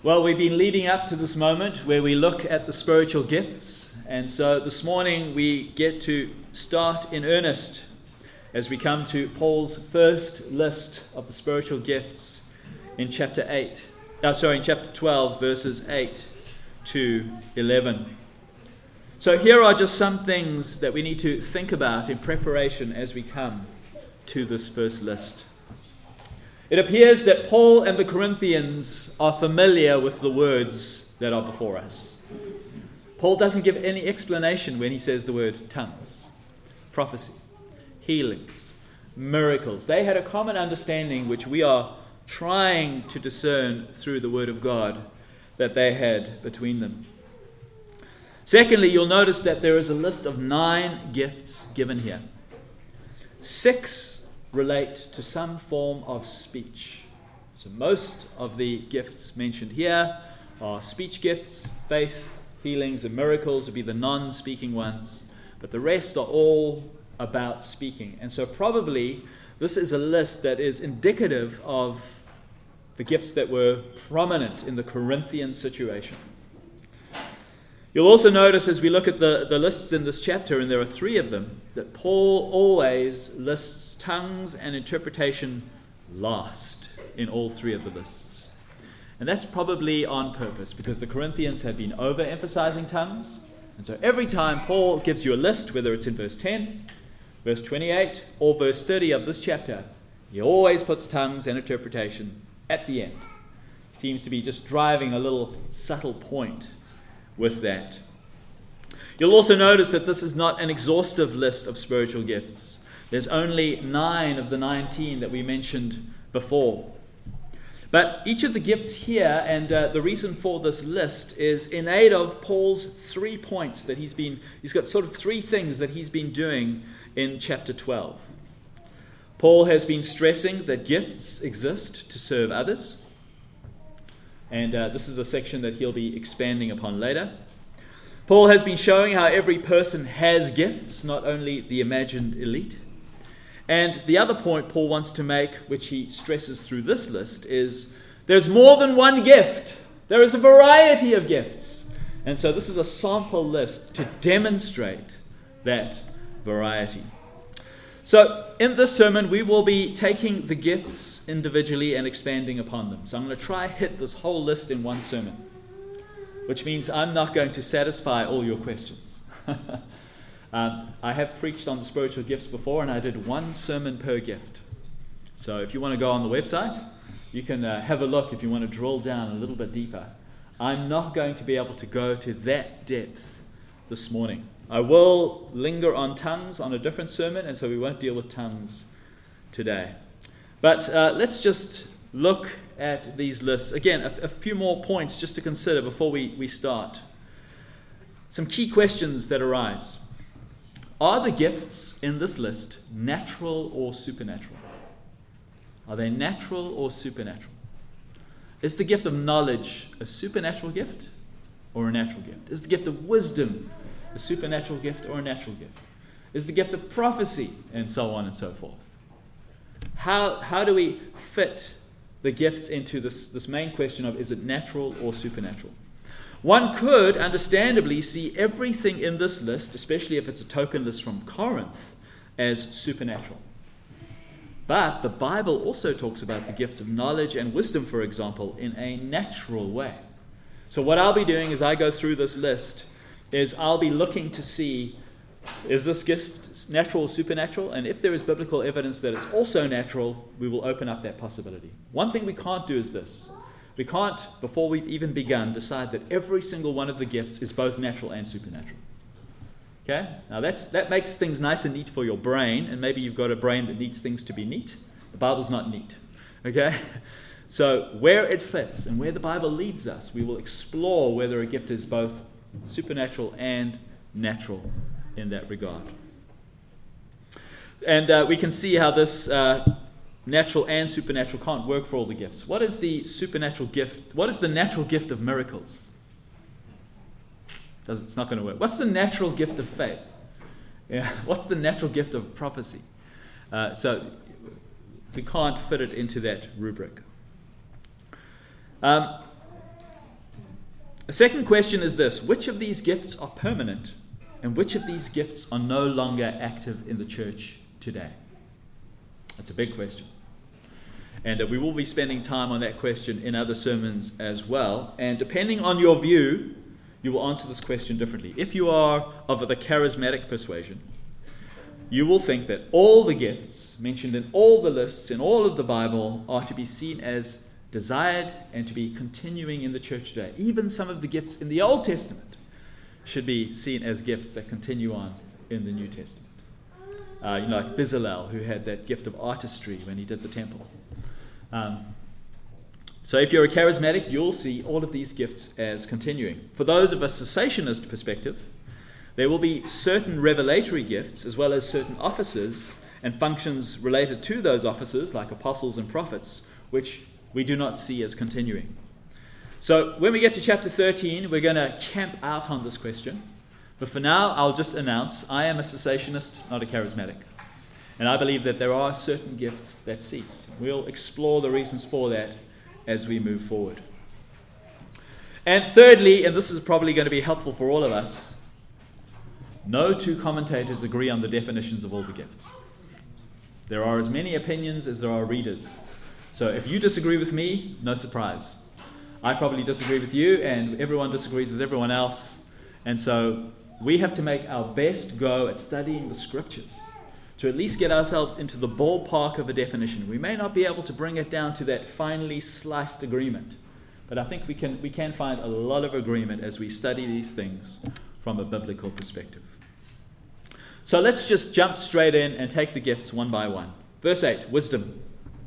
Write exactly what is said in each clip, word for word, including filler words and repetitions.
Well, we've been leading up to this moment where we look at the spiritual gifts. And so this morning we get to start in earnest as we come to Paul's first list of the spiritual gifts in chapter eight. Oh, sorry, in chapter twelve, verses eight to eleven. So here are just some things that we need to think about in preparation as we come to this first list. It appears that Paul and the Corinthians are familiar with the words that are before us. Paul doesn't give any explanation when he says the word tongues, prophecy, healings, miracles. They had a common understanding which we are trying to discern through the word of God that they had between them. Secondly, you'll notice that there is a list of nine gifts given here. Six relate to some form of speech. So most of the gifts mentioned here are speech gifts. Faith, healings, and miracles would be the non-speaking ones, but the rest are all about speaking. And so probably this is a list that is indicative of the gifts that were prominent in the Corinthian situation. You'll also notice as we look at the, the lists in this chapter, and there are three of them, that Paul always lists tongues and interpretation last in all three of the lists. And that's probably on purpose because the Corinthians had been overemphasizing tongues. And so every time Paul gives you a list, whether it's in verse ten, verse twenty-eight, or verse thirty of this chapter, he always puts tongues and interpretation at the end. Seems to be just driving a little subtle point with that. You'll also notice that this is not an exhaustive list of spiritual gifts. There's only nine of the nineteen that we mentioned before. But each of the gifts here, and uh, the reason for this list, is in aid of Paul's three points that he's been, he's got sort of three things that he's been doing in chapter twelve. Paul has been stressing that gifts exist to serve others. And uh, this is a section that he'll be expanding upon later. Paul has been showing how every person has gifts, not only the imagined elite. And the other point Paul wants to make, which he stresses through this list, is there's more than one gift. There is a variety of gifts. And so this is a sample list to demonstrate that variety. So in this sermon, we will be taking the gifts individually and expanding upon them. So I'm going to try hit this whole list in one sermon, which means I'm not going to satisfy all your questions. um, I have preached on the spiritual gifts before, and I did one sermon per gift. So if you want to go on the website, you can uh, have a look if you want to drill down a little bit deeper. I'm not going to be able to go to that depth this morning. I will linger on tongues on a different sermon, and so we won't deal with tongues today. But uh, let's just look at these lists. Again, a, a few more points just to consider before we, we start. Some key questions that arise. Are the gifts in this list natural or supernatural? Are they natural or supernatural? Is the gift of knowledge a supernatural gift or a natural gift? Is the gift of wisdom a supernatural gift or a natural gift? Is the gift of prophecy, and so on and so forth? How how do we fit the gifts into this, this main question of is it natural or supernatural? One could understandably see everything in this list, especially if it's a token list from Corinth, as supernatural. But the Bible also talks about the gifts of knowledge and wisdom, for example, in a natural way. So what I'll be doing as I go through this list is I'll be looking to see, is this gift natural or supernatural? And if there is biblical evidence that it's also natural, we will open up that possibility. One thing we can't do is this. We can't, before we've even begun, decide that every single one of the gifts is both natural and supernatural. Okay? Now that's that makes things nice and neat for your brain, and maybe you've got a brain that needs things to be neat. The Bible's not neat. Okay? So where it fits and where the Bible leads us, we will explore whether a gift is both supernatural and natural in that regard. And uh, we can see how this uh, natural and supernatural can't work for all the gifts. What is the supernatural gift? What is the natural gift of miracles? Doesn't, it's not going to work. What's the natural gift of faith? Yeah. What's the natural gift of prophecy? Uh, so we can't fit it into that rubric. Um, A second question is this: which of these gifts are permanent, and which of these gifts are no longer active in the church today? That's a big question. And uh, we will be spending time on that question in other sermons as well. And depending on your view, you will answer this question differently. If you are of the charismatic persuasion, you will think that all the gifts mentioned in all the lists in all of the Bible are to be seen as desired and to be continuing in the church today. Even some of the gifts in the Old Testament should be seen as gifts that continue on in the New Testament. Uh, you know, like Bezalel, who had that gift of artistry when he did the temple. Um, so if you're a charismatic, you'll see all of these gifts as continuing. For those of a cessationist perspective, there will be certain revelatory gifts as well as certain offices and functions related to those offices, like apostles and prophets, which we do not see as continuing. So when we get to chapter thirteen, we're going to camp out on this question. But for now, I'll just announce I am a cessationist, not a charismatic. And I believe that there are certain gifts that cease. We'll explore the reasons for that as we move forward. And thirdly, and this is probably going to be helpful for all of us, no two commentators agree on the definitions of all the gifts. There are as many opinions as there are readers. So if you disagree with me, no surprise. I probably disagree with you, and everyone disagrees with everyone else. And so we have to make our best go at studying the scriptures to at least get ourselves into the ballpark of a definition. We may not be able to bring it down to that finely sliced agreement, but I think we can we can find a lot of agreement as we study these things from a biblical perspective. So let's just jump straight in and take the gifts one by one. Verse eight, wisdom.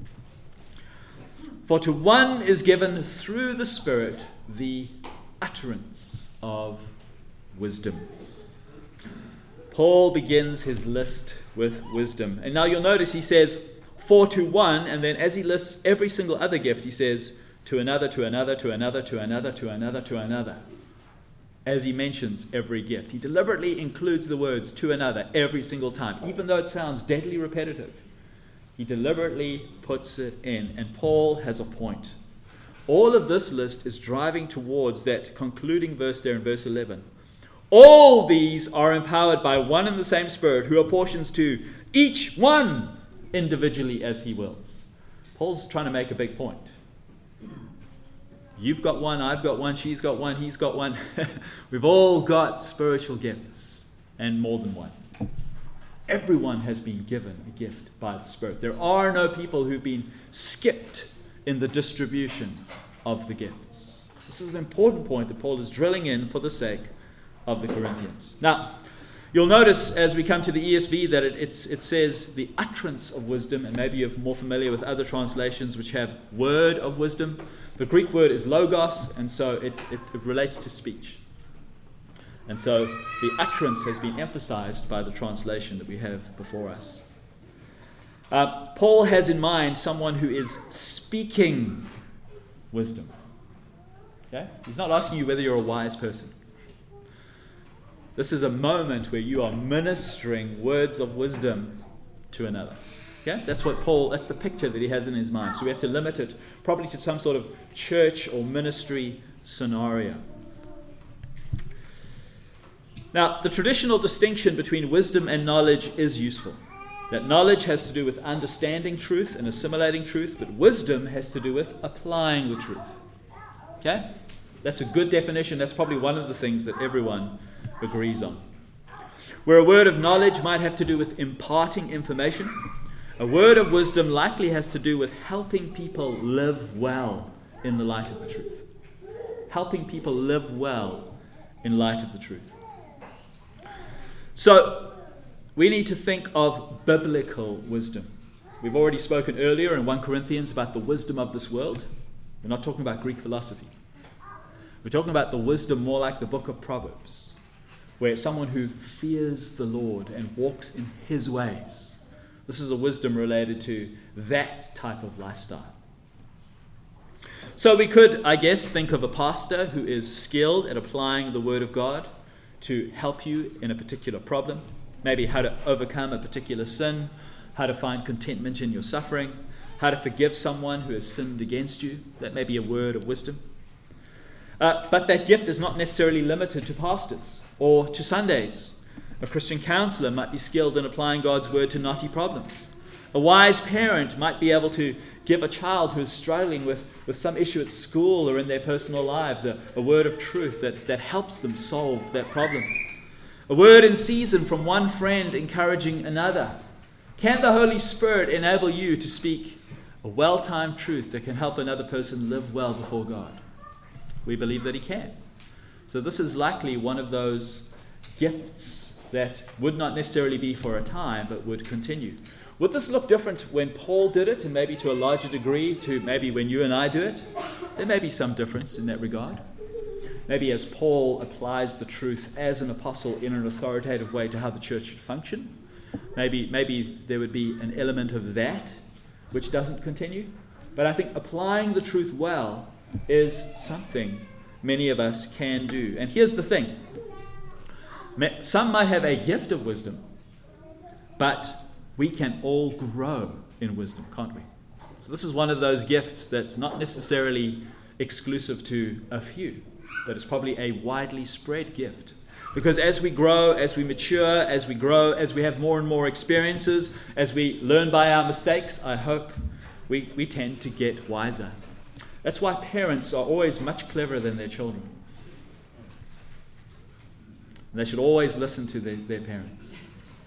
For to one is given through the Spirit the utterance of wisdom. Paul begins his list with wisdom. And now you'll notice he says, for to one, and then as he lists every single other gift, he says, to another, to another, to another, to another, to another, to another. As he mentions every gift. He deliberately includes the words to another every single time, even though it sounds deadly repetitive. He deliberately puts it in, and Paul has a point. All of this list is driving towards that concluding verse there in verse eleven. All these are empowered by one and the same Spirit, who apportions to each one individually as he wills. Paul's trying to make a big point. You've got one, I've got one, she's got one, he's got one. We've all got spiritual gifts, and more than one. Everyone has been given a gift by the Spirit. There are no people who've been skipped in the distribution of the gifts. This is an important point that Paul is drilling in for the sake of the Corinthians. Now, you'll notice as we come to the E S V that it, it's, it says the utterance of wisdom, and maybe you're more familiar with other translations which have word of wisdom. The Greek word is logos, and so it, it, it relates to speech. And so the utterance has been emphasized by the translation that we have before us. Uh, Paul has in mind someone who is speaking wisdom. Okay? He's not asking you whether you're a wise person. This is a moment where you are ministering words of wisdom to another. Okay? That's what Paul, that's the picture that he has in his mind. So we have to limit it probably to some sort of church or ministry scenario. Now, the traditional distinction between wisdom and knowledge is useful. That knowledge has to do with understanding truth and assimilating truth, but wisdom has to do with applying the truth. Okay? That's a good definition. That's probably one of the things that everyone agrees on. Where a word of knowledge might have to do with imparting information, a word of wisdom likely has to do with helping people live well in the light of the truth. Helping people live well in light of the truth. So, we need to think of biblical wisdom. We've already spoken earlier in First Corinthians about the wisdom of this world. We're not talking about Greek philosophy. We're talking about the wisdom more like the book of Proverbs, where someone who fears the Lord and walks in his ways. This is a wisdom related to that type of lifestyle. So we could, I guess, think of a pastor who is skilled at applying the word of God to help you in a particular problem, maybe how to overcome a particular sin, how to find contentment in your suffering, how to forgive someone who has sinned against you. That may be a word of wisdom. Uh, but that gift is not necessarily limited to pastors or to Sundays. A Christian counselor might be skilled in applying God's word to knotty problems. A wise parent might be able to give a child who is struggling with, with some issue at school or in their personal lives a, a word of truth that, that helps them solve that problem. A word in season from one friend encouraging another. Can the Holy Spirit enable you to speak a well-timed truth that can help another person live well before God? We believe that he can. So this is likely one of those gifts that would not necessarily be for a time, but would continue. Would this look different when Paul did it, and maybe to a larger degree to maybe when you and I do it? There may be some difference in that regard. Maybe as Paul applies the truth as an apostle in an authoritative way to how the church should function, maybe, maybe there would be an element of that which doesn't continue. But I think applying the truth well is something many of us can do. And here's the thing. Some might have a gift of wisdom, but we can all grow in wisdom, can't we? So this is one of those gifts that's not necessarily exclusive to a few, but it's probably a widely spread gift. Because as we grow, as we mature, as we grow, as we have more and more experiences, as we learn by our mistakes, I hope we, we tend to get wiser. That's why parents are always much cleverer than their children. And they should always listen to their, their parents.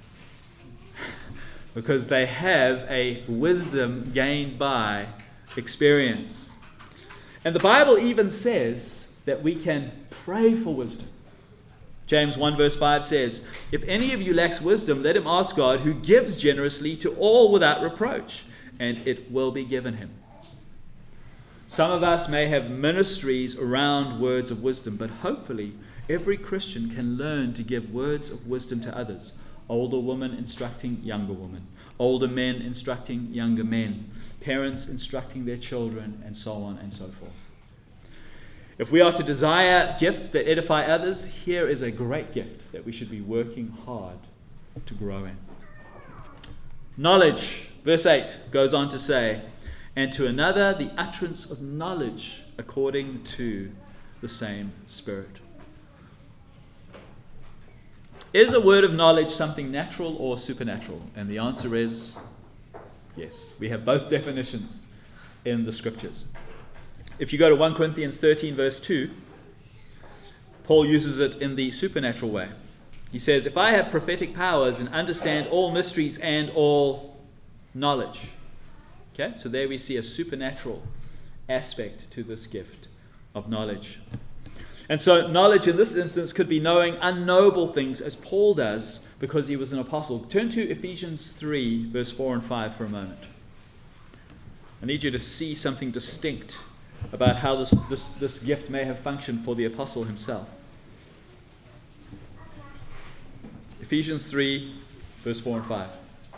Because they have a wisdom gained by experience. And the Bible even says that we can pray for wisdom. James one verse five says, "If any of you lacks wisdom, let him ask God, who gives generously to all without reproach, and it will be given him." Some of us may have ministries around words of wisdom, but hopefully every Christian can learn to give words of wisdom to others. Older women instructing younger women, older men instructing younger men, parents instructing their children, and so on and so forth. If we are to desire gifts that edify others, here is a great gift that we should be working hard to grow in. Knowledge, verse eight, goes on to say, "And to another the utterance of knowledge according to the same Spirit." Is a word of knowledge something natural or supernatural? And the answer is yes. We have both definitions in the Scriptures. If you go to First Corinthians thirteen verse two, Paul uses it in the supernatural way. He says, "If I have prophetic powers and understand all mysteries and all knowledge." Okay, so there we see a supernatural aspect to this gift of knowledge. And so knowledge in this instance could be knowing unknowable things, as Paul does because he was an apostle. Turn to Ephesians three verse four and five for a moment. I need you to see something distinct about how this, this, this gift may have functioned for the apostle himself. Ephesians three, verse four and five.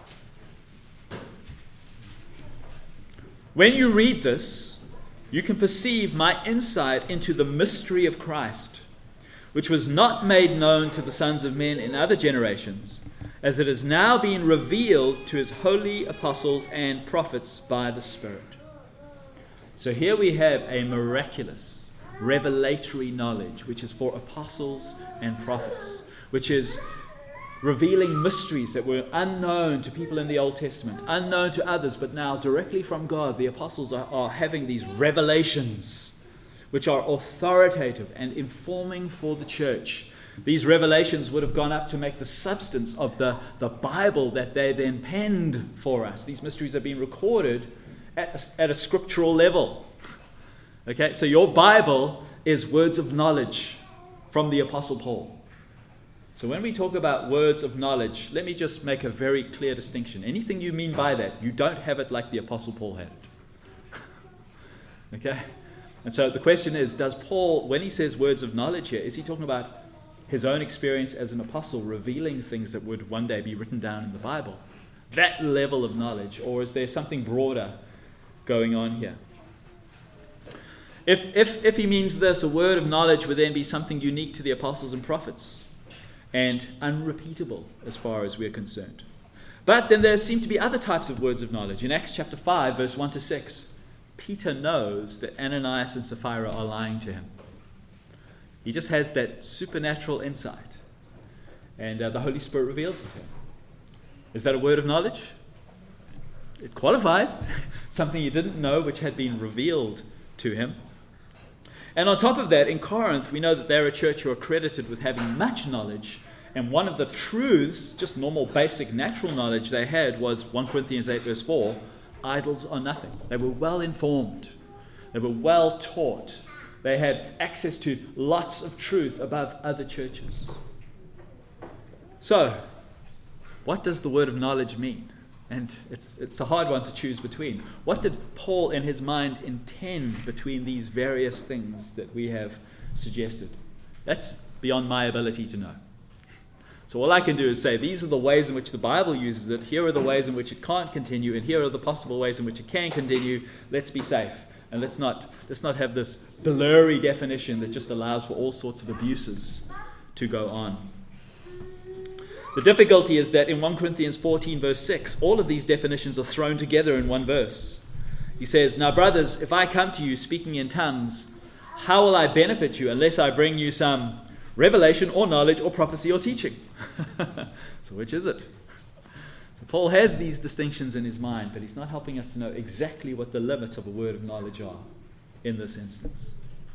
"When you read this, you can perceive my insight into the mystery of Christ, which was not made known to the sons of men in other generations, as it is now being revealed to his holy apostles and prophets by the Spirit." So here we have a miraculous, revelatory knowledge, which is for apostles and prophets, which is revealing mysteries that were unknown to people in the Old Testament, unknown to others, but now directly from God, the apostles are, are having these revelations, which are authoritative and informing for the church. These revelations would have gone up to make the substance of the, the Bible that they then penned for us. These mysteries have been recorded at a, at a scriptural level. Okay, so your Bible is words of knowledge from the Apostle Paul. So when we talk about words of knowledge, let me just make a very clear distinction. Anything you mean by that, you don't have it like the Apostle Paul had it. Okay? And so the question is, does Paul, when he says words of knowledge here, is he talking about his own experience as an apostle revealing things that would one day be written down in the Bible? That level of knowledge, or is there something broader going on here? If, if, if he means this, a word of knowledge would then be something unique to the apostles and prophets and unrepeatable as far as we're concerned. But then there seem to be other types of words of knowledge. In Acts chapter five, verse one to six, Peter knows that Ananias and Sapphira are lying to him. He just has that supernatural insight. And uh, the Holy Spirit reveals it to him. Is that a word of knowledge? It qualifies. Something he didn't know which had been revealed to him. And on top of that, in Corinth, we know that they're a church who are credited with having much knowledge. And one of the truths, just normal basic natural knowledge they had was First Corinthians eight verse four, idols are nothing. They were well informed. They were well taught. They had access to lots of truth above other churches. So, what does the word of knowledge mean? And it's it's a hard one to choose between. What did Paul in his mind intend between these various things that we have suggested? That's beyond my ability to know. So all I can do is say, these are the ways in which the Bible uses it, here are the ways in which it can't continue, and here are the possible ways in which it can continue. Let's be safe. And let's not let's not have this blurry definition that just allows for all sorts of abuses to go on. The difficulty is that in First Corinthians fourteen verse six, all of these definitions are thrown together in one verse. He says, "Now brothers, if I come to you speaking in tongues, how will I benefit you unless I bring you some revelation or knowledge or prophecy or teaching?" So which is it? So Paul has these distinctions in his mind, but he's not helping us to know exactly what the limits of a word of knowledge are in this instance.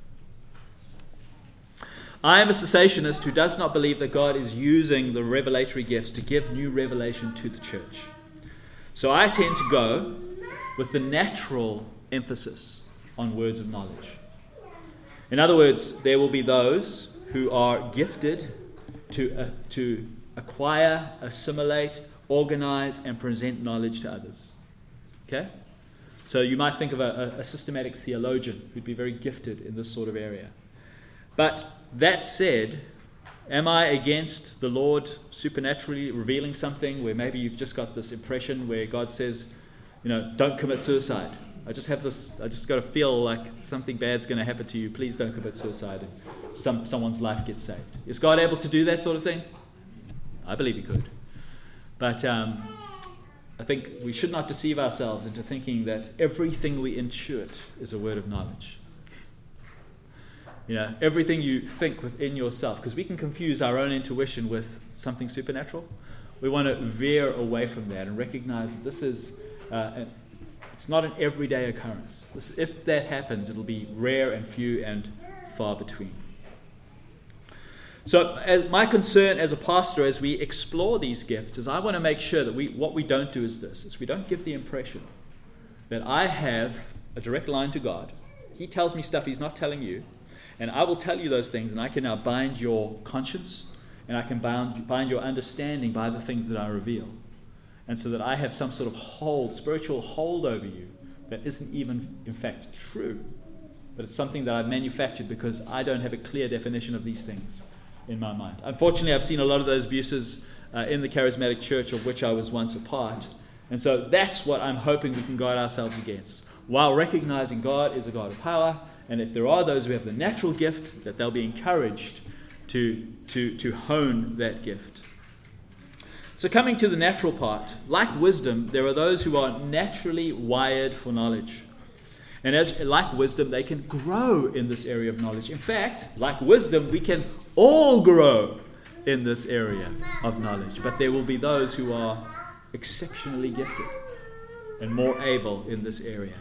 I am a cessationist who does not believe that God is using the revelatory gifts to give new revelation to the church. So I tend to go with the natural emphasis on words of knowledge. In other words, there will be those who are gifted to, uh, to acquire, assimilate, organize, and present knowledge to others. Okay? So you might think of a, a systematic theologian who'd be very gifted in this sort of area. But that said, am I against the Lord supernaturally revealing something where maybe you've just got this impression where God says, you know, don't commit suicide. I just have this, I just got to feel like something bad's going to happen to you. Please don't commit suicide. And some, someone's life gets saved. Is God able to do that sort of thing? I believe he could. But um, I think we should not deceive ourselves into thinking that everything we intuit is a word of knowledge. You know, everything you think within yourself, because we can confuse our own intuition with something supernatural. We want to veer away from that and recognize that this is, uh, an, it's not an everyday occurrence. This, if that happens, it'll be rare and few and far between. So as my concern as a pastor as we explore these gifts is I want to make sure that we what we don't do is this, is we don't give the impression that I have a direct line to God. He tells me stuff he's not telling you. And I will tell you those things, and I can now bind your conscience, and I can bind, bind your understanding by the things that I reveal. And so that I have some sort of hold, spiritual hold over you that isn't even, in fact, true. But it's something that I've manufactured because I don't have a clear definition of these things in my mind. Unfortunately, I've seen a lot of those abuses uh, in the charismatic church of which I was once a part. And so that's what I'm hoping we can guard ourselves against, while recognizing God is a God of power. And if there are those who have the natural gift, that they'll be encouraged to, to, to hone that gift. So coming to the natural part, like wisdom, there are those who are naturally wired for knowledge. And as like wisdom, they can grow in this area of knowledge. In fact, like wisdom, we can all grow in this area of knowledge. But there will be those who are exceptionally gifted and more able in this area.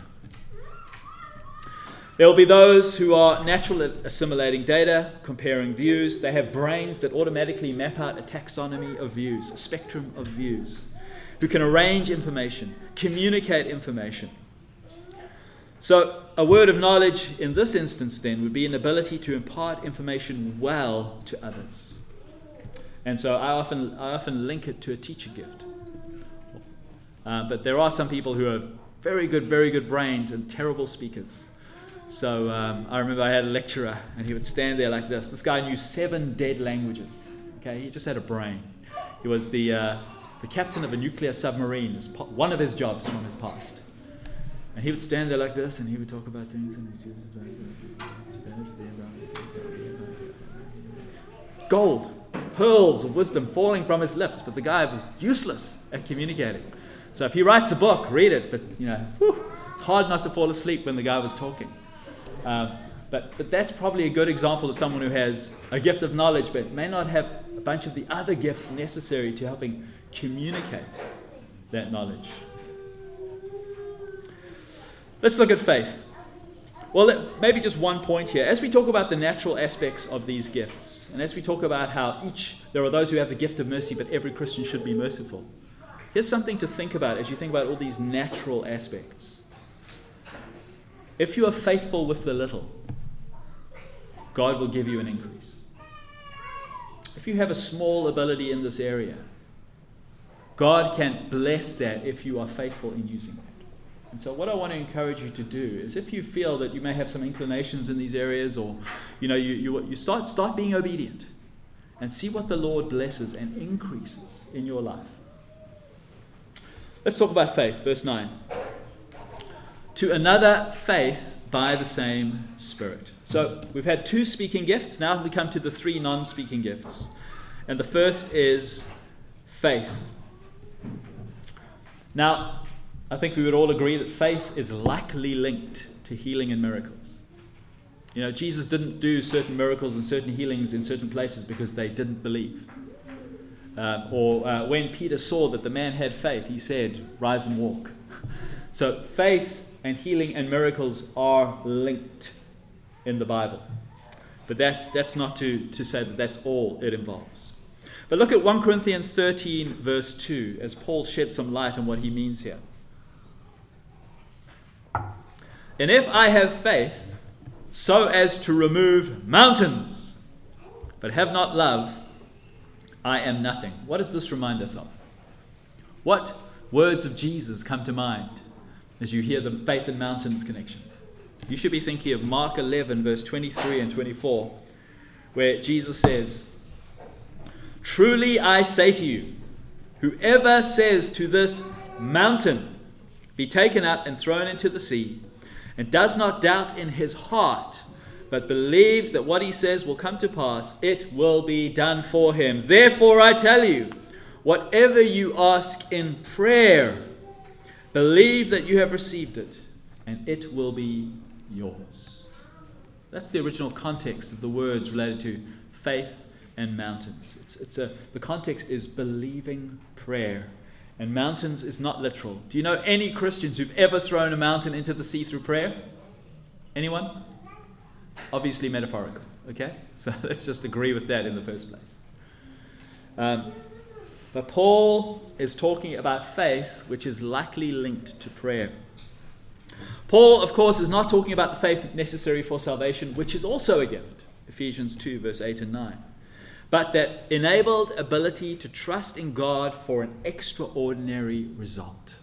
There will be those who are natural at assimilating data, comparing views. They have brains that automatically map out a taxonomy of views, a spectrum of views, who can arrange information, communicate information. So a word of knowledge in this instance then would be an ability to impart information well to others. And so I often, I often link it to a teacher gift. Uh, but there are some people who are very good, very good brains and terrible speakers. So um, I remember I had a lecturer, and he would stand there like this. This guy knew seven dead languages. Okay, he just had a brain. He was the uh, the captain of a nuclear submarine. Is one of his jobs from his past. And he would stand there like this, and he would talk about things. And gold, pearls of wisdom falling from his lips, but the guy was useless at communicating. So if he writes a book, read it. But you know, whew, it's hard not to fall asleep when the guy was talking. Um, but, but that's probably a good example of someone who has a gift of knowledge but may not have a bunch of the other gifts necessary to helping communicate that knowledge. Let's look at faith. Well, let, maybe just one point here. As we talk about the natural aspects of these gifts, and as we talk about how each, there are those who have the gift of mercy, but every Christian should be merciful. Here's something to think about as you think about all these natural aspects. If you are faithful with the little, God will give you an increase. If you have a small ability in this area, God can bless that if you are faithful in using it. And so what I want to encourage you to do is, if you feel that you may have some inclinations in these areas, or you know you, you, you start, start being obedient and see what the Lord blesses and increases in your life. Let's talk about faith, verse nine. To another faith by the same Spirit. So we've had two speaking gifts. Now we come to the three non-speaking gifts. And the first is faith. Now, I think we would all agree that faith is likely linked to healing and miracles. You know, Jesus didn't do certain miracles and certain healings in certain places because they didn't believe. Um, or uh, when Peter saw that the man had faith, he said, "Rise and walk." So faith and healing and miracles are linked in the Bible. But that's, that's not to, to say that that's all it involves. But look at First Corinthians thirteen, verse two, as Paul sheds some light on what he means here. And if I have faith so as to remove mountains, but have not love, I am nothing. What does this remind us of? What words of Jesus come to mind as you hear the faith and mountains connection? You should be thinking of Mark eleven, verse twenty-three and twenty-four, where Jesus says, "Truly I say to you, whoever says to this mountain, be taken up and thrown into the sea, and does not doubt in his heart, but believes that what he says will come to pass, it will be done for him. Therefore I tell you, whatever you ask in prayer, believe that you have received it, and it will be yours." That's the original context of the words related to faith and mountains. It's, it's a, the context is believing prayer. And mountains is not literal. Do you know any Christians who've ever thrown a mountain into the sea through prayer? Anyone? It's obviously metaphorical. Okay? So let's just agree with that in the first place. Um, but Paul is talking about faith, which is likely linked to prayer. Paul, of course, is not talking about the faith necessary for salvation, which is also a gift. Ephesians two, verse eight and nine. But that enabled ability to trust in God for an extraordinary result.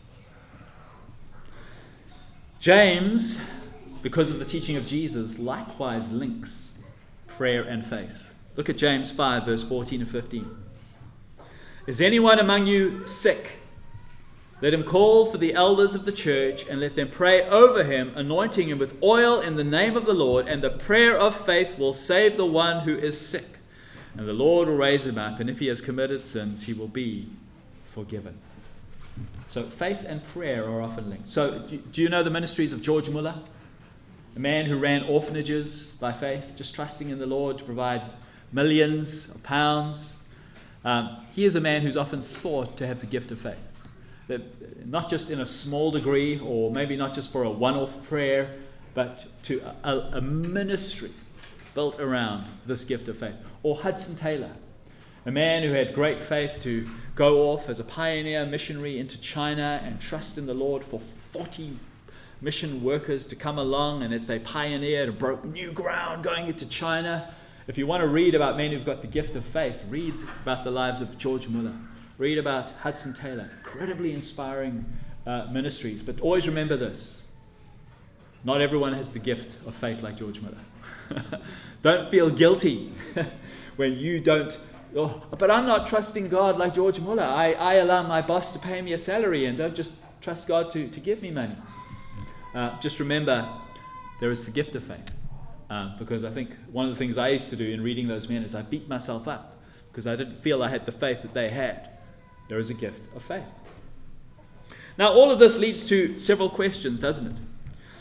James, because of the teaching of Jesus, likewise links prayer and faith. Look at James five, verse fourteen and fifteen. Is anyone among you sick? Let him call for the elders of the church and let them pray over him, anointing him with oil in the name of the Lord, and the prayer of faith will save the one who is sick. And the Lord will raise him up, and if he has committed sins, he will be forgiven. So faith and prayer are often linked. So do you know the ministries of George Muller? A man who ran orphanages by faith, just trusting in the Lord to provide millions of pounds. Um, he is a man who's often thought to have the gift of faith. That not just in a small degree, or maybe not just for a one-off prayer, but to a, a ministry built around this gift of faith. Or Hudson Taylor, a man who had great faith to go off as a pioneer missionary into China and trust in the Lord for forty mission workers to come along, and as they pioneered and broke new ground going into China. If you want to read about men who've got the gift of faith, read about the lives of George Muller. Read about Hudson Taylor. Incredibly inspiring uh, ministries. But always remember this. Not everyone has the gift of faith like George Muller. Don't feel guilty when you don't, oh, but I'm not trusting God like George Muller. I, I allow my boss to pay me a salary and don't just trust God to, to give me money. Uh, just remember, there is the gift of faith. Uh, because I think one of the things I used to do in reading those men is I beat myself up because I didn't feel I had the faith that they had. There is a gift of faith. Now, all of this leads to several questions, doesn't it?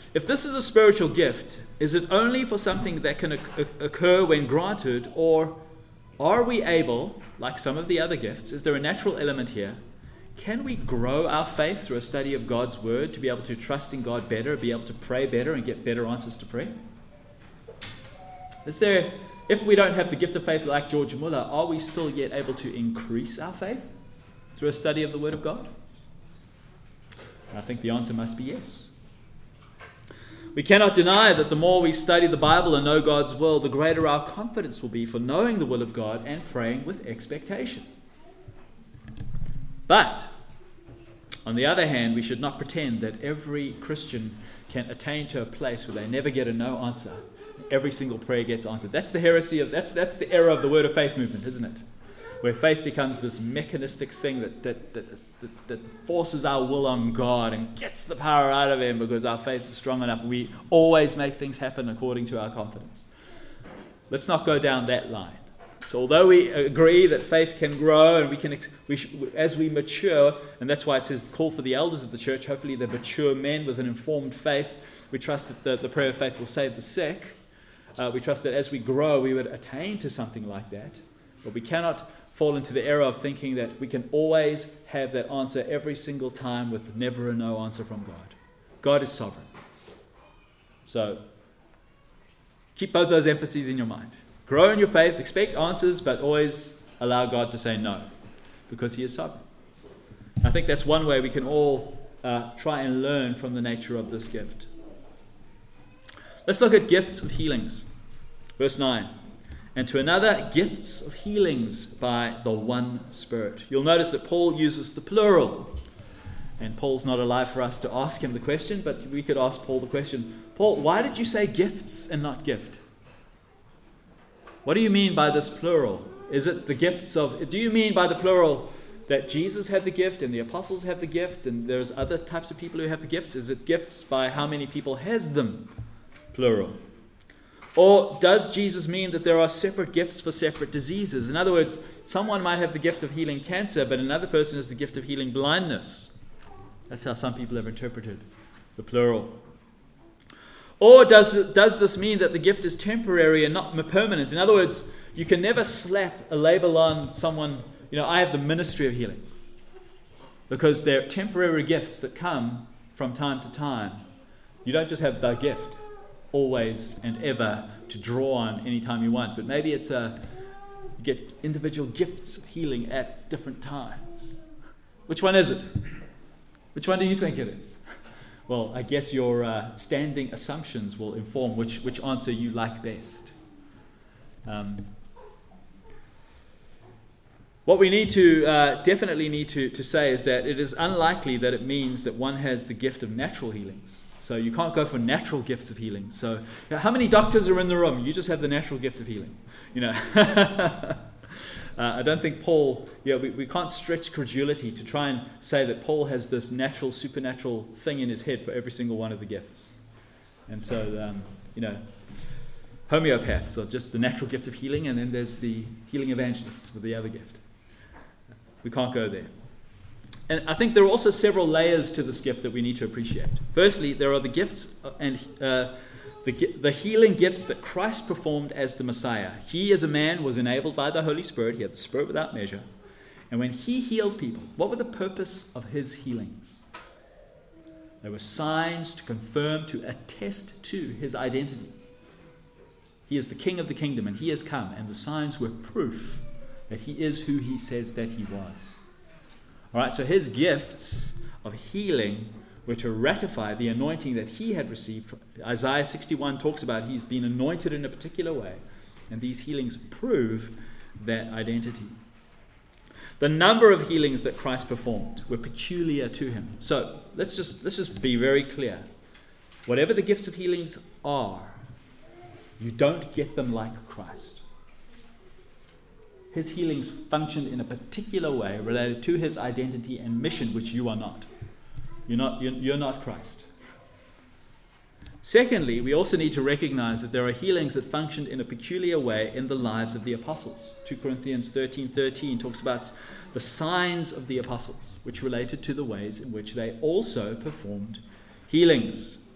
if this is a spiritual gift, is it only for something that can occur when granted, or are we able, like some of the other gifts, is there a natural element here? Can we grow our faith through a study of God's word to be able to trust in God better, be able to pray better and get better answers to prayer? Is there, if we don't have the gift of faith like George Muller, are we still yet able to increase our faith through a study of the word of God? And I think the answer must be yes. We cannot deny that the more we study the Bible and know God's will, the greater our confidence will be for knowing the will of God and praying with expectation. But, on the other hand, we should not pretend that every Christian can attain to a place where they never get a no answer. Every single prayer gets answered. That's the heresy of, that's that's the error of the Word of Faith movement, isn't it? Where faith becomes this mechanistic thing that that, that that that forces our will on God and gets the power out of Him because our faith is strong enough. We always make things happen according to our confidence. Let's not go down that line. So although we agree that faith can grow and we can, we should, as we mature, and that's why it says call for the elders of the church, hopefully they're mature men with an informed faith. We trust that the, the prayer of faith will save the sick. Uh, we trust that as we grow, we would attain to something like that. But we cannot fall into the error of thinking that we can always have that answer every single time with never a no answer from God. God is sovereign. So keep both those emphases in your mind. Grow in your faith, expect answers, but always allow God to say no, because He is sovereign. I think that's one way we can all uh, try and learn from the nature of this gift. Let's look at gifts of healings. Verse nine. And to another, gifts of healings by the one Spirit. You'll notice that Paul uses the plural. And Paul's not alive for us to ask him the question, but we could ask Paul the question, Paul, why did you say gifts and not gift? What do you mean by this plural? Is it the gifts of, do you mean by the plural that Jesus had the gift and the apostles have the gift and there's other types of people who have the gifts? Is it gifts by how many people has them? Plural. Or does Jesus mean that there are separate gifts for separate diseases? In other words, someone might have the gift of healing cancer, but another person has the gift of healing blindness. That's how some people have interpreted the plural. Or does, does this mean that the gift is temporary and not permanent? In other words, you can never slap a label on someone, you know, I have the ministry of healing. Because they're temporary gifts that come from time to time. You don't just have the gift always and ever to draw on anytime you want, but maybe it's a you get individual gifts of healing at different times. Which one is it? Which one do you think it is? Well, I guess your uh, standing assumptions will inform which, which answer you like best. Um, what we need to uh, definitely need to, to say is that it is unlikely that it means that one has the gift of natural healings. So you can't go for natural gifts of healing. So you know, how many doctors are in the room? You just have the natural gift of healing. You know, uh, I don't think Paul, you know, we, we can't stretch credulity to try and say that Paul has this natural, supernatural thing in his head for every single one of the gifts. And so, um, you know, homeopaths are just the natural gift of healing, and then there's the healing evangelists with the other gift. We can't go there. And I think there are also several layers to this gift that we need to appreciate. Firstly, there are the gifts and uh, the, the healing gifts that Christ performed as the Messiah. He, as a man, was enabled by the Holy Spirit. He had the Spirit without measure. And when he healed people, what were the purpose of his healings? They were signs to confirm, to attest to his identity. He is the King of the kingdom, and he has come, and the signs were proof that he is who he says that he was. All right, so his gifts of healing were to ratify the anointing that he had received. Isaiah sixty-one talks about he's been anointed in a particular way, and these healings prove that identity. The number of healings that Christ performed were peculiar to him. So let's just let's just be very clear. Whatever the gifts of healings are, you don't get them like Christ. His healings functioned in a particular way related to his identity and mission, which you are not. You're not, you're, you're not Christ. Secondly, we also need to recognize that there are healings that functioned in a peculiar way in the lives of the apostles. Second Corinthians thirteen thirteen talks about the signs of the apostles, which related to the ways in which they also performed healings.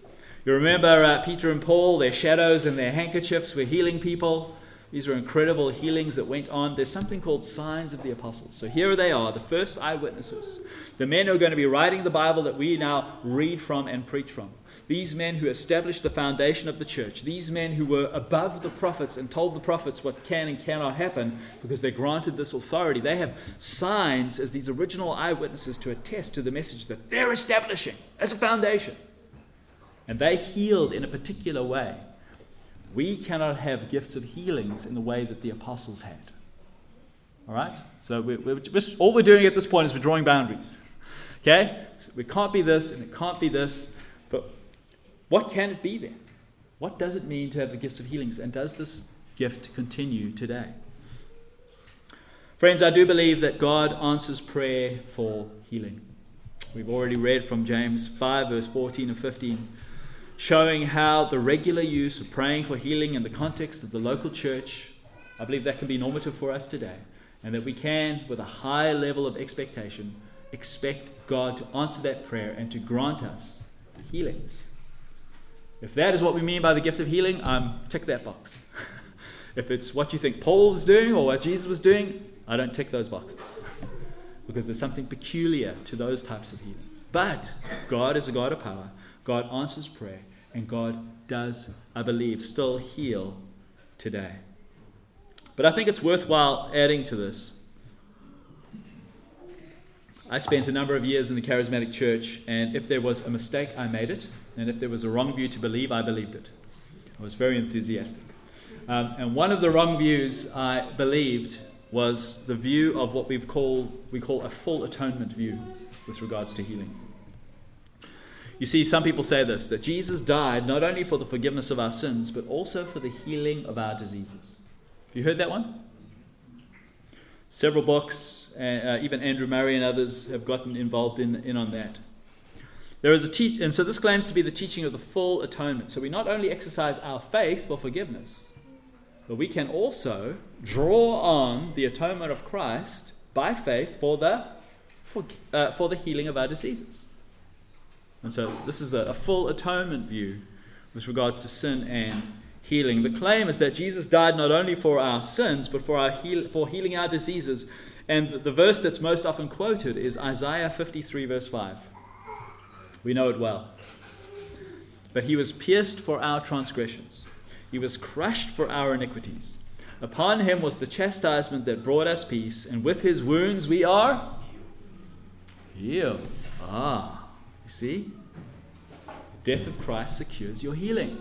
You remember uh, Peter and Paul, their shadows and their handkerchiefs were healing people. These were incredible healings that went on. There's something called signs of the apostles. So here they are, the first eyewitnesses. The men who are going to be writing the Bible that we now read from and preach from. These men who established the foundation of the church. These men who were above the prophets and told the prophets what can and cannot happen because they're granted this authority. They have signs as these original eyewitnesses to attest to the message that they're establishing as a foundation. And they healed in a particular way. We cannot have gifts of healings in the way that the apostles had. All right? So we're, we're just, all we're doing at this point is we're drawing boundaries. Okay? So it can't be this and it can't be this. But what can it be then? What does it mean to have the gifts of healings? And does this gift continue today? Friends, I do believe that God answers prayer for healing. We've already read from James five, verse fourteen and fifteen, showing how the regular use of praying for healing in the context of the local church, I believe that can be normative for us today, and that we can, with a high level of expectation, expect God to answer that prayer and to grant us healings. If that is what we mean by the gift of healing, um, tick that box. If it's what you think Paul was doing or what Jesus was doing, I don't tick those boxes. Because there's something peculiar to those types of healings. But God is a God of power. God answers prayer, and God does, I believe, still heal today. But I think it's worthwhile adding to this. I spent a number of years in the charismatic church, and if there was a mistake, I made it. And if there was a wrong view to believe, I believed it. I was very enthusiastic. Um, and one of the wrong views I believed was the view of what we've called, we call a full atonement view with regards to healing. You see, some people say this, that Jesus died not only for the forgiveness of our sins, but also for the healing of our diseases. Have you heard that one? Several books, uh, even Andrew Murray and others have gotten involved in, in on that. There is a teach, and so this claims to be the teaching of the full atonement. So we not only exercise our faith for forgiveness, but we can also draw on the atonement of Christ by faith for the for, uh, for the healing of our diseases. And so this is a, a full atonement view with regards to sin and healing. The claim is that Jesus died not only for our sins, but for our heal, for healing our diseases. And the, the verse that's most often quoted is Isaiah fifty-three, verse five. We know it well. But he was pierced for our transgressions. He was crushed for our iniquities. Upon him was the chastisement that brought us peace, and with his wounds we are healed. Ah, you see? The death of Christ secures your healing.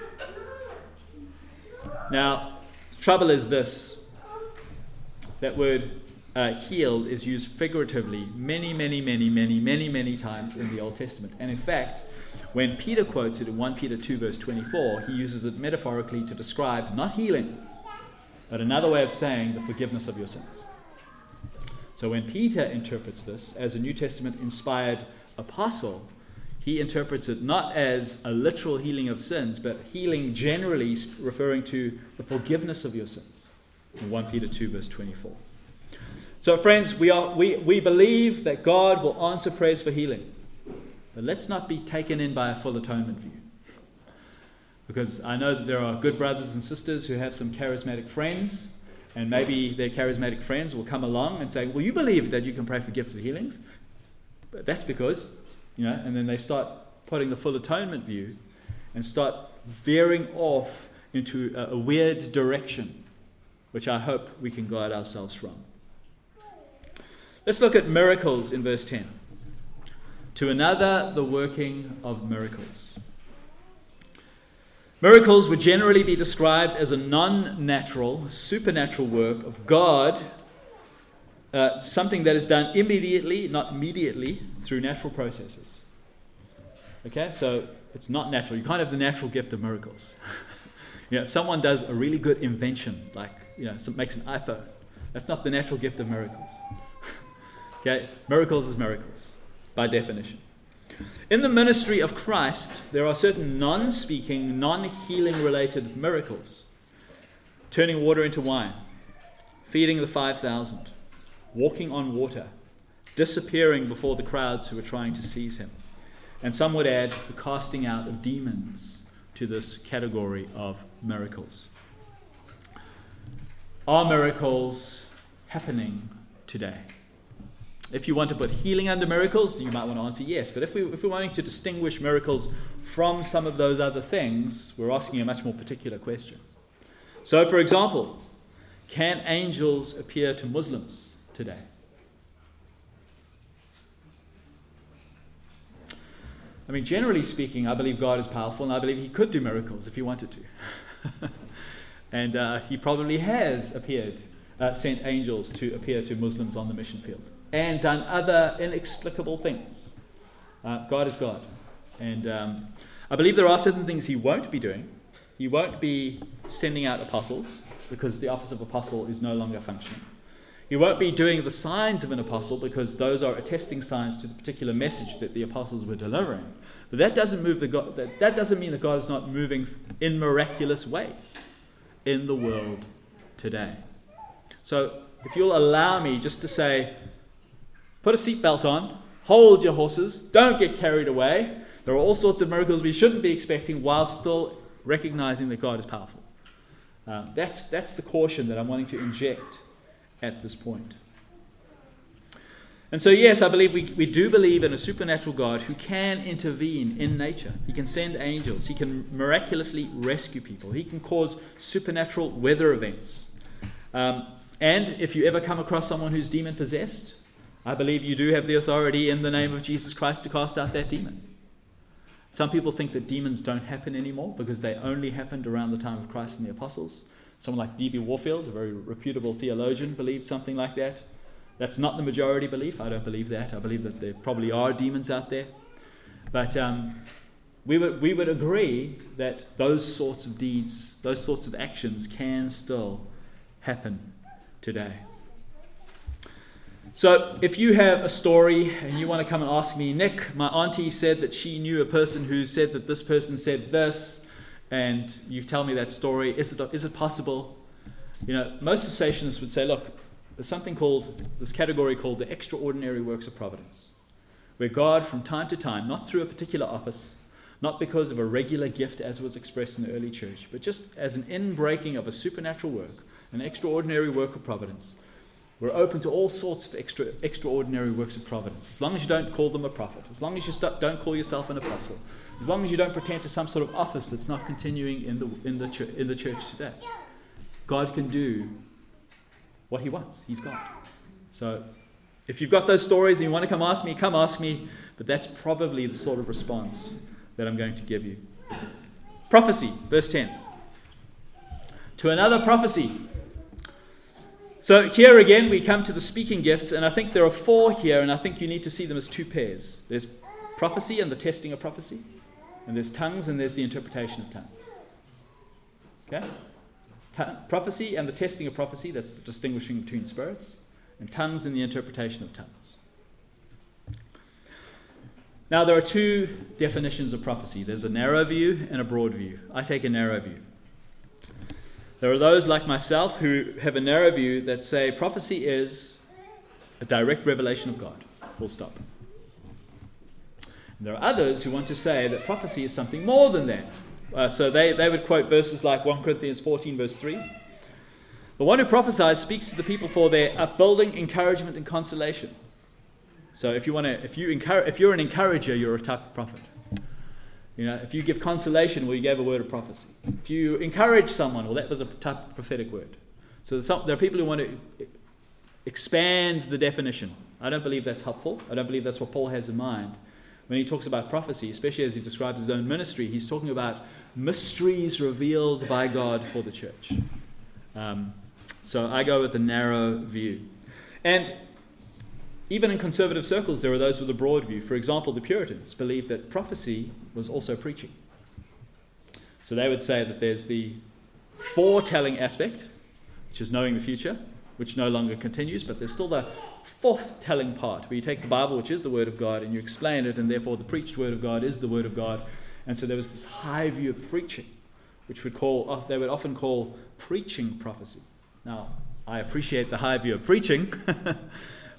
Now, the trouble is this. That word uh, healed is used figuratively many, many, many, many, many, many times in the Old Testament. And in fact, when Peter quotes it in First Peter two, verse twenty-four, he uses it metaphorically to describe not healing, but another way of saying the forgiveness of your sins. So when Peter interprets this as a New Testament inspired apostle, he interprets it not as a literal healing of sins, but healing generally referring to the forgiveness of your sins in First Peter two, verse twenty-four. So friends, we are we, we believe that God will answer prayers for healing. But let's not be taken in by a full atonement view. Because I know that there are good brothers and sisters who have some charismatic friends, and maybe their charismatic friends will come along and say, well, you believe that you can pray for gifts of healings? But that's because, you know, and then they start putting the full atonement view and start veering off into a, a weird direction, which I hope we can guard ourselves from. Let's look at miracles in verse ten. To another, the working of miracles. Miracles would generally be described as a non-natural, supernatural work of God, uh, something that is done immediately, not mediately, through natural processes. Okay, so it's not natural. You can't have the natural gift of miracles. You know, if someone does a really good invention, like you know, some, makes an iPhone, that's not the natural gift of miracles. Okay, miracles is miracles. By definition. In the ministry of Christ, there are certain non-speaking, non-healing related miracles. Turning water into wine, feeding the five thousand, walking on water, disappearing before the crowds who were trying to seize him, And some would add the casting out of demons to this category of miracles. Are miracles happening today? If you want to put healing under miracles, you might want to answer yes. But if, we, if we're wanting to distinguish miracles from some of those other things, we're asking a much more particular question. So, for example, can angels appear to Muslims today? I mean, generally speaking, I believe God is powerful, and I believe he could do miracles if he wanted to. and uh, he probably has appeared, uh, sent angels to appear to Muslims on the mission field, and done other inexplicable things. Uh, God is God. And um, I believe there are certain things he won't be doing. He won't be sending out apostles, because the office of apostle is no longer functioning. He won't be doing the signs of an apostle, because those are attesting signs to the particular message that the apostles were delivering. But that doesn't move the God, that, that doesn't mean that God is not moving in miraculous ways in the world today. So if you'll allow me just to say, put a seatbelt on, hold your horses, don't get carried away. There are all sorts of miracles we shouldn't be expecting while still recognizing that God is powerful. Uh, that's, that's the caution that I'm wanting to inject at this point. And so, yes, I believe we, we do believe in a supernatural God who can intervene in nature. He can send angels. He can miraculously rescue people. He can cause supernatural weather events. Um, and if you ever come across someone who's demon-possessed, I believe you do have the authority in the name of Jesus Christ to cast out that demon. Some people think that demons don't happen anymore because they only happened around the time of Christ and the apostles. Someone like D B Warfield, a very reputable theologian, believed something like that. That's not the majority belief. I don't believe that. I believe that there probably are demons out there. But um, we would we would agree that those sorts of deeds, those sorts of actions can still happen today. So if you have a story and you want to come and ask me, Nick, my auntie said that she knew a person who said that this person said this, and you tell me that story, is it is it possible? You know, most cessationists would say, look, there's something called, this category called the extraordinary works of providence, where God from time to time, not through a particular office, not because of a regular gift as was expressed in the early church, but just as an inbreaking of a supernatural work, an extraordinary work of providence. We're open to all sorts of extra, extraordinary works of providence, as long as you don't call them a prophet, as long as you st- don't call yourself an apostle, as long as you don't pretend to some sort of office that's not continuing in the in the church, in the church today. God can do what he wants. He's God. So if you've got those stories and you want to come ask me, come ask me, but that's probably the sort of response that I'm going to give you. Prophecy, verse ten. To another prophecy. So here again we come to the speaking gifts, and I think there are four here, and I think you need to see them as two pairs. There's prophecy and the testing of prophecy, and there's tongues and there's the interpretation of tongues. Okay? T- prophecy and the testing of prophecy, that's the distinguishing between spirits, and tongues and the interpretation of tongues. Now there are two definitions of prophecy. There's a narrow view and a broad view. I take a narrow view. There are those like myself who have a narrow view that say prophecy is a direct revelation of God. Full stop. And there are others who want to say that prophecy is something more than that. Uh, so they, they would quote verses like First Corinthians fourteen verse three. The one who prophesies speaks to the people for their upbuilding, encouragement, and consolation. So if you want to, if you encourage, if you're an encourager, you're a type of prophet. You know, if you give consolation, well, you gave a word of prophecy. If you encourage someone, well, that was a type of prophetic word. So there's some, there are people who want to expand the definition. I don't believe that's helpful. I don't believe that's what Paul has in mind when he talks about prophecy, especially as he describes his own ministry. He's talking about mysteries revealed by God for the church. Um, so I go with a narrow view. And even in conservative circles, there are those with a broad view. For example, the Puritans believed that prophecy was also preaching. So they would say that there's the foretelling aspect, which is knowing the future, which no longer continues, but there's still the forthtelling part, where you take the Bible, which is the Word of God, and you explain it, and therefore the preached Word of God is the Word of God. And so there was this high view of preaching, which would call, they would often call preaching prophecy. Now, I appreciate the high view of preaching,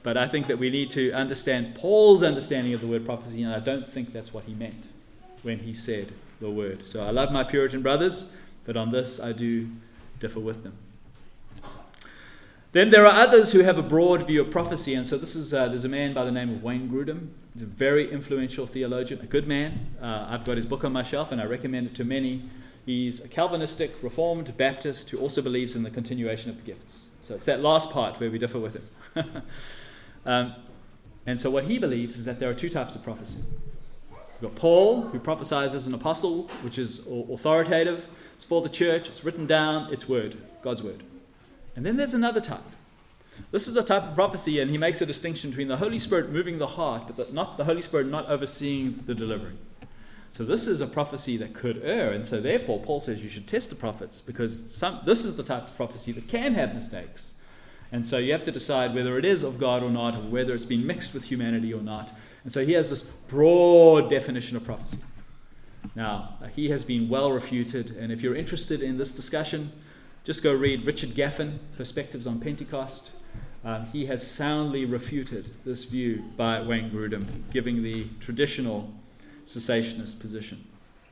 But I think that we need to understand Paul's understanding of the word prophecy, and I don't think that's what he meant when he said the word. So I love my Puritan brothers, but on this I do differ with them. Then there are others who have a broad view of prophecy, and so this is uh, there's a man by the name of Wayne Grudem. He's a very influential theologian, a good man. Uh, I've got his book on my shelf, and I recommend it to many. He's a Calvinistic, Reformed Baptist who also believes in the continuation of the gifts. So it's that last part where we differ with him. um, and so what he believes is that there are two types of prophecy. We've got Paul, who prophesies as an apostle, which is authoritative. It's for the church. It's written down. It's word, God's word. And then there's another type. This is a type of prophecy, and he makes a distinction between the Holy Spirit moving the heart, but the, not the Holy Spirit not overseeing the delivery. So this is a prophecy that could err, and so therefore Paul says you should test the prophets, because some, this is the type of prophecy that can have mistakes. And so you have to decide whether it is of God or not, or whether it's been mixed with humanity or not. And so he has this broad definition of prophecy. Now, he has been well refuted, and if you're interested in this discussion, just go read Richard Gaffin, Perspectives on Pentecost. Um, he has soundly refuted this view by Wayne Grudem, giving the traditional cessationist position.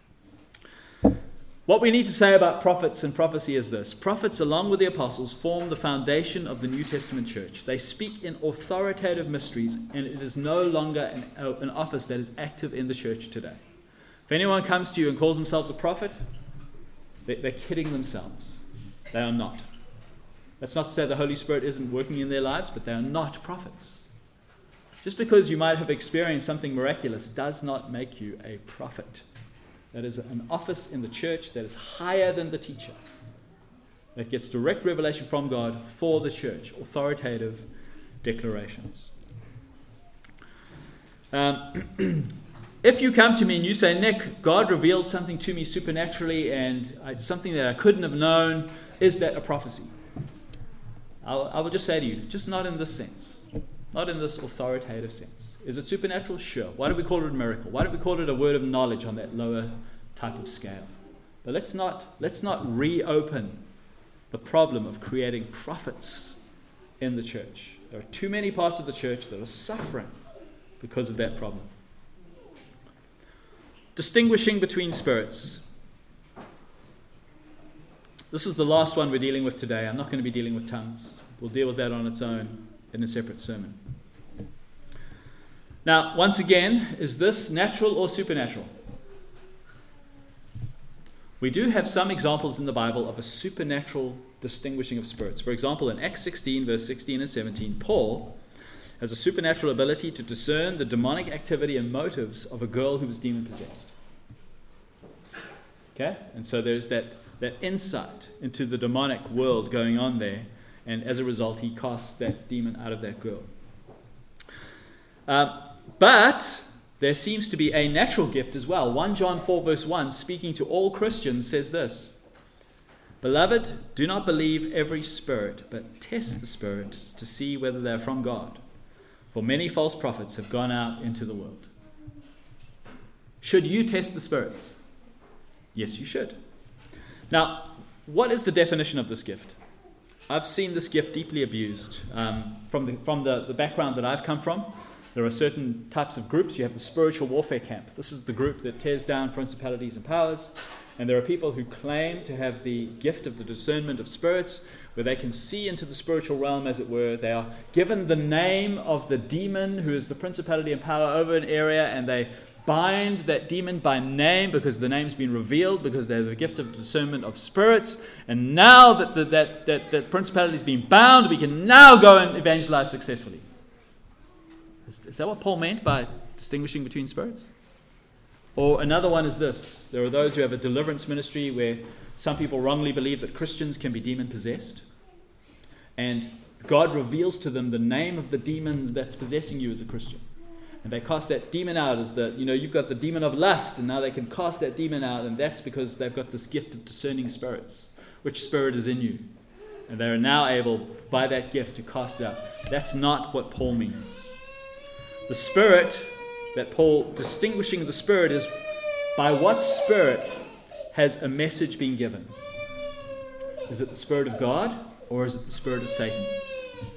What we need to say about prophets and prophecy is this. Prophets, along with the apostles, form the foundation of the New Testament church. They speak in authoritative mysteries, and it is no longer an, uh, an office that is active in the church today. If anyone comes to you and calls themselves a prophet, they, they're kidding themselves. They are not. That's not to say the Holy Spirit isn't working in their lives, but they are not prophets. Just because you might have experienced something miraculous does not make you a prophet. That is an office in the church that is higher than the teacher, that gets direct revelation from God for the church, authoritative declarations. Um, if you come to me and you say, Nick, God revealed something to me supernaturally and it's something that I couldn't have known, is that a prophecy? I'll, I will just say to you, just not in this sense. Not in this authoritative sense. Is it supernatural? Sure. Why do we call it a miracle? Why do we call it a word of knowledge on that lower type of scale? But let's not let's not reopen the problem of creating prophets in the church. There are too many parts of the church that are suffering because of that problem. Distinguishing between spirits. This is the last one we're dealing with today. I'm not going to be dealing with tongues. We'll deal with that on its own in a separate sermon. Now, once again, is this natural or supernatural? We do have some examples in the Bible of a supernatural distinguishing of spirits. For example, in Acts sixteen, verse sixteen and seventeen, Paul has a supernatural ability to discern the demonic activity and motives of a girl who was demon-possessed. Okay? And so there's that, that insight into the demonic world going on there, and as a result, he casts that demon out of that girl. Uh, but there seems to be a natural gift as well. First John four, verse one, speaking to all Christians, says this: Beloved, do not believe every spirit, but test the spirits to see whether they are from God. For many false prophets have gone out into the world. Should you test the spirits? Yes, you should. Now, what is the definition of this gift? I've seen this gift deeply abused. Um, from the, from the, the background that I've come from, there are certain types of groups. You have the spiritual warfare camp. This is the group that tears down principalities and powers. And there are people who claim to have the gift of the discernment of spirits, where they can see into the spiritual realm, as it were. They are given the name of the demon who is the principality and power over an area, and they bind that demon by name because the name's been revealed, because they have the gift of discernment of spirits. And now that the, that, that, that principality has been bound, we can now go and evangelize successfully. Is, is that what Paul meant by distinguishing between spirits? Or another one is this. There are those who have a deliverance ministry where some people wrongly believe that Christians can be demon-possessed. And God reveals to them the name of the demon that's possessing you as a Christian. And they cast that demon out as the, you know, you've got the demon of lust, and now they can cast that demon out, and that's because they've got this gift of discerning spirits. Which spirit is in you? And they are now able, by that gift, to cast it out. That's not what Paul means. The spirit that Paul, distinguishing the spirit, is by what spirit has a message been given? Is it the Spirit of God, or is it the spirit of Satan?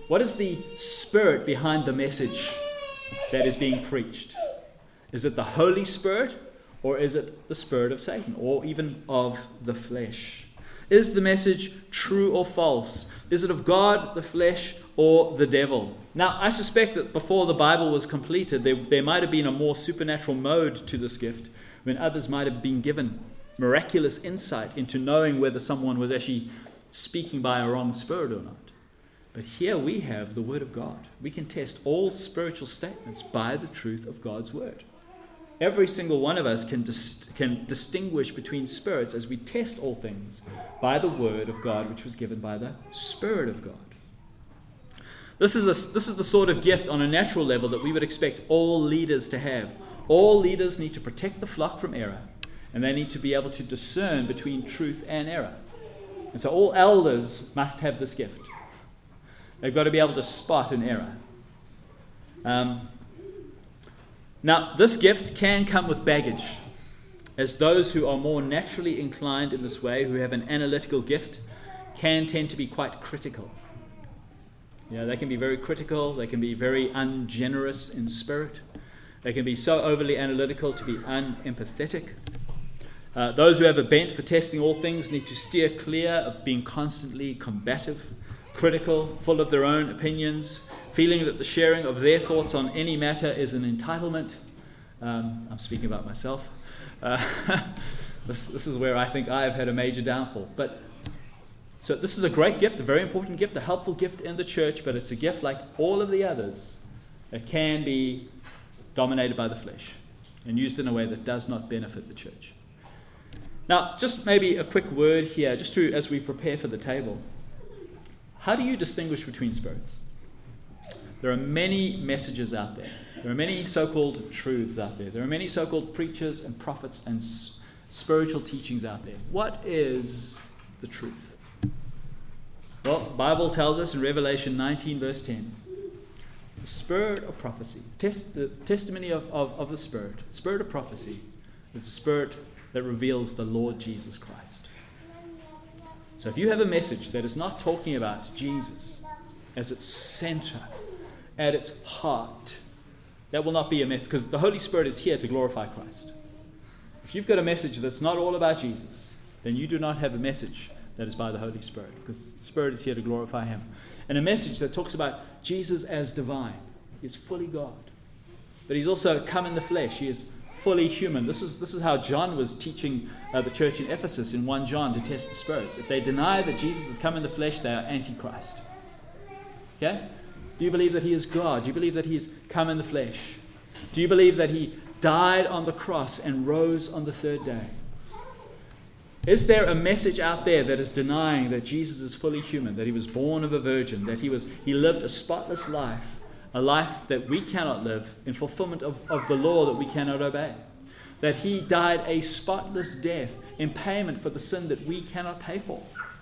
What is the spirit behind the message that is being preached? Is it the Holy Spirit, or is it the spirit of Satan, or even of the flesh? Is the message true or false? Is it of God, the flesh, or the devil? Now, I suspect that before the Bible was completed, there, there might have been a more supernatural mode to this gift, when others might have been given miraculous insight into knowing whether someone was actually speaking by a wrong spirit or not. But here we have the Word of God. We can test all spiritual statements by the truth of God's Word. Every single one of us can dis- can distinguish between spirits as we test all things by the Word of God, which was given by the Spirit of God. This is a, this is the sort of gift on a natural level that we would expect all leaders to have. All leaders need to protect the flock from error, and they need to be able to discern between truth and error. And so all elders must have this gift. They've got to be able to spot an error. Um, now, this gift can come with baggage, as those who are more naturally inclined in this way, who have an analytical gift, can tend to be quite critical. You know, they can be very critical, they can be very ungenerous in spirit, they can be so overly analytical to be unempathetic. Uh, those who have a bent for testing all things need to steer clear of being constantly combative, critical, full of their own opinions, feeling that the sharing of their thoughts on any matter is an entitlement. Um, I'm speaking about myself. Uh, this, this is where I think I have had a major downfall. But so this is a great gift, a very important gift, a helpful gift in the church, but it's a gift like all of the others that can be dominated by the flesh and used in a way that does not benefit the church. Now, just maybe a quick word here, just to as we prepare for the table. How do you distinguish between spirits? There are many messages out there. There are many so-called truths out there. There are many so-called preachers and prophets and s- spiritual teachings out there. What is the truth? Well, the Bible tells us in Revelation nineteen, verse ten, the spirit of prophecy, test, the testimony of, of, of the Spirit, the spirit of prophecy is the spirit that reveals the Lord Jesus Christ. So if you have a message that is not talking about Jesus as its center, at its heart, that will not be a message, because the Holy Spirit is here to glorify Christ. If you've got a message that's not all about Jesus, then you do not have a message that is by the Holy Spirit, because the Spirit is here to glorify Him. And a message that talks about Jesus as divine. He is fully God. But He's also come in the flesh. He is fully human. This is this is how John was teaching uh, the church in Ephesus in First John to test the spirits. If they deny that Jesus has come in the flesh, they are antichrist. Okay? Do you believe that He is God? Do you believe that He has come in the flesh? Do you believe that He died on the cross and rose on the third day? Is there a message out there that is denying that Jesus is fully human, that He was born of a virgin, that He was He lived a spotless life, a life that we cannot live in fulfillment of, of the law that we cannot obey, that He died a spotless death in payment for the sin that we cannot pay for?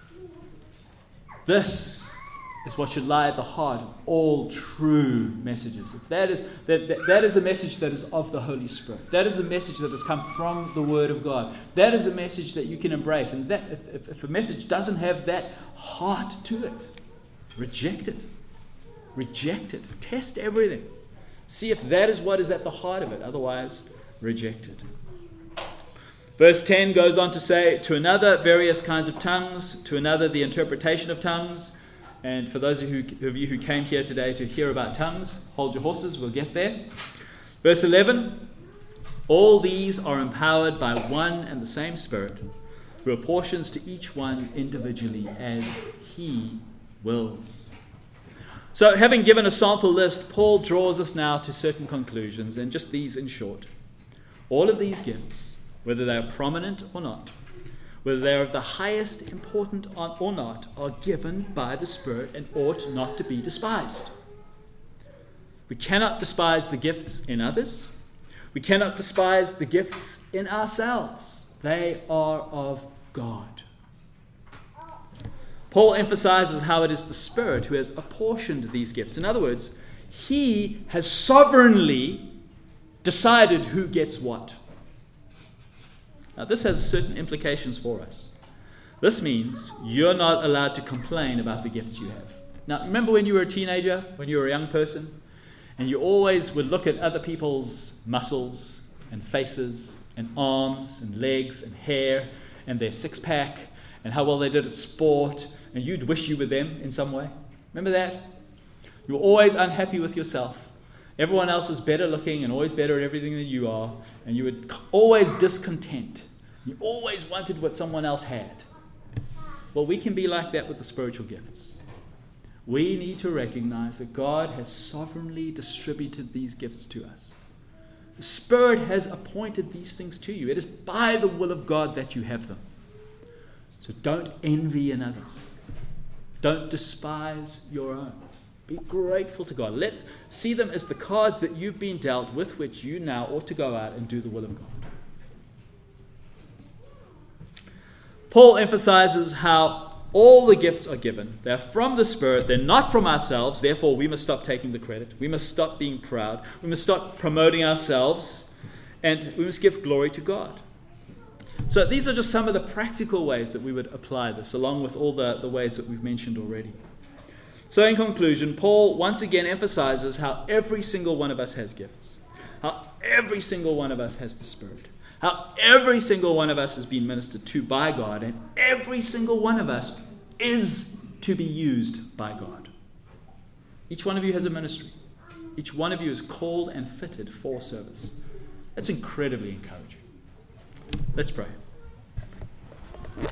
This is what should lie at the heart of all true messages. If that is that, that, that is a message that is of the Holy Spirit. That is a message that has come from the Word of God. That is a message that you can embrace. And that if, if, if a message doesn't have that heart to it, reject it. Reject it. Test everything. See if that is what is at the heart of it. Otherwise, reject it. Verse ten goes on to say, to another various kinds of tongues, to another the interpretation of tongues. And for those of you, of you who came here today to hear about tongues, hold your horses, we'll get there. Verse eleven, all these are empowered by one and the same Spirit, who apportions to each one individually as He wills. So having given a sample list, Paul draws us now to certain conclusions, and just these in short. All of these gifts, whether they are prominent or not, whether they are of the highest importance or not, are given by the Spirit and ought not to be despised. We cannot despise the gifts in others. We cannot despise the gifts in ourselves. They are of God. Paul emphasizes how it is the Spirit who has apportioned these gifts. In other words, He has sovereignly decided who gets what. Now, this has certain implications for us. This means you're not allowed to complain about the gifts you have. Now, remember when you were a teenager, when you were a young person, and you always would look at other people's muscles and faces and arms and legs and hair and their six-pack and how well they did at sport, and you'd wish you were them in some way. Remember that? You were always unhappy with yourself. Everyone else was better looking and always better at everything than you are, and you were always discontent. You always wanted what someone else had. Well, we can be like that with the spiritual gifts. We need to recognize that God has sovereignly distributed these gifts to us. The Spirit has appointed these things to you. It is by the will of God that you have them. So don't envy in others. Don't despise your own. Be grateful to God. Let see them as the cards that you've been dealt with, which you now ought to go out and do the will of God. Paul emphasizes how all the gifts are given. They're from the Spirit. They're not from ourselves. Therefore, we must stop taking the credit. We must stop being proud. We must stop promoting ourselves. And we must give glory to God. So these are just some of the practical ways that we would apply this, along with all the, the ways that we've mentioned already. So in conclusion, Paul once again emphasizes how every single one of us has gifts. How every single one of us has the Spirit. How every single one of us has been ministered to by God, and every single one of us is to be used by God. Each one of you has a ministry. Each one of you is called and fitted for service. That's incredibly encouraging. Let's pray.